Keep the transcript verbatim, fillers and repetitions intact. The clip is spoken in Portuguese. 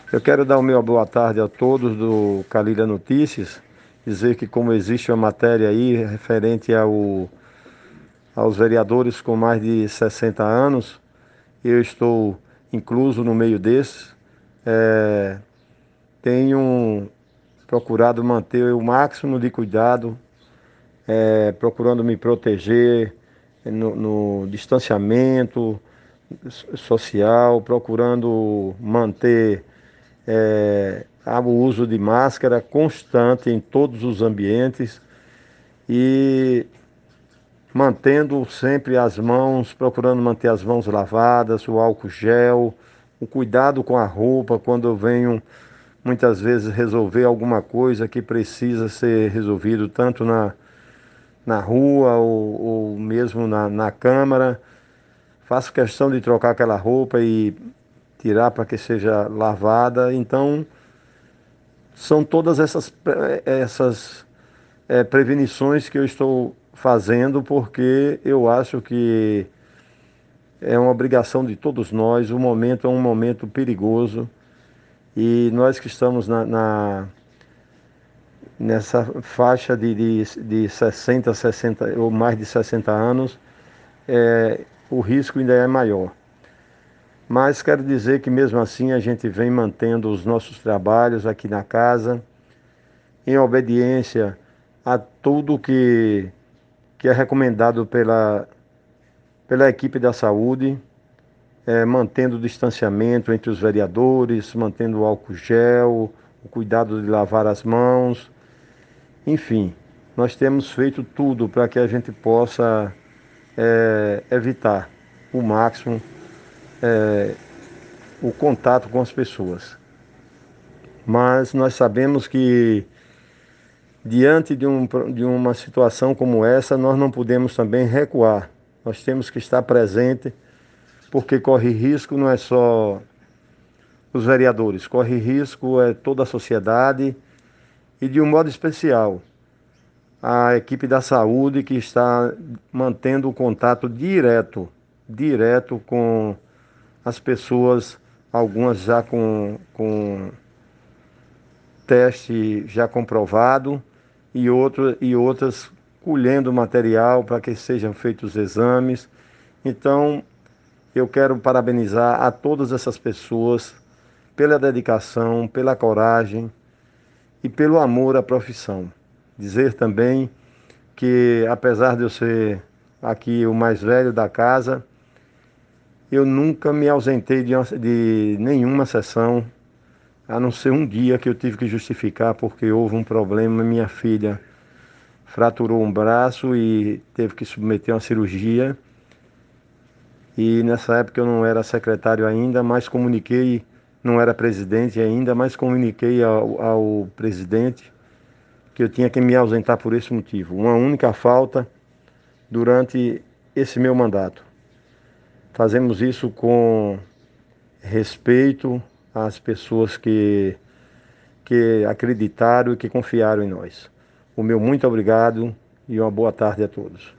Eu quero dar o meu boa tarde a todos do Calilha Notícias, dizer que como existe uma matéria aí referente ao, aos vereadores com mais de sessenta anos, eu estou incluso no meio desses. É, tenho procurado manter o máximo de cuidado, é, procurando me proteger no, no distanciamento social, procurando manter é, há o uso de máscara constante em todos os ambientes e mantendo sempre as mãos, procurando manter as mãos lavadas, o álcool gel, o cuidado com a roupa quando eu venho muitas vezes resolver alguma coisa que precisa ser resolvido tanto na, na rua ou, ou mesmo na, na câmara. Faço questão de trocar aquela roupa e tirar para que seja lavada. Então, são todas essas, pre- essas eh, prevenições que eu estou fazendo, porque eu acho que é uma obrigação de todos nós. O momento é um momento perigoso e nós que estamos na, na- nessa faixa de, de, de sessenta, sessenta ou mais de sessenta anos, eh, o risco ainda é maior. Mas quero dizer que mesmo assim a gente vem mantendo os nossos trabalhos aqui na casa, em obediência a tudo que que é recomendado pela, pela equipe da saúde, é, mantendo o distanciamento entre os vereadores, mantendo o álcool gel, o cuidado de lavar as mãos, enfim, nós temos feito tudo para que a gente possa é, evitar o máximo o contato com as pessoas. Mas nós sabemos que diante de, um, de uma situação como essa, nós não podemos também recuar. Nós temos que estar presente, porque corre risco não é só os vereadores, corre risco é toda a sociedade e de um modo especial a equipe da saúde que está mantendo o contato direto, direto com as pessoas, algumas já com, com teste já comprovado e, outro, e outras colhendo material para que sejam feitos os exames. Então, eu quero parabenizar a todas essas pessoas pela dedicação, pela coragem e pelo amor à profissão. Dizer também que, apesar de eu ser aqui o mais velho da casa, eu nunca me ausentei de, de nenhuma sessão, a não ser um dia que eu tive que justificar porque houve um problema. Minha filha fraturou um braço e teve que submeter a uma cirurgia. E nessa época eu não era secretário ainda, mas comuniquei, não era presidente ainda, mas comuniquei ao, ao presidente que eu tinha que me ausentar por esse motivo. Uma única falta durante esse meu mandato. Fazemos isso com respeito às pessoas que, que acreditaram e que confiaram em nós. O meu muito obrigado e uma boa tarde a todos.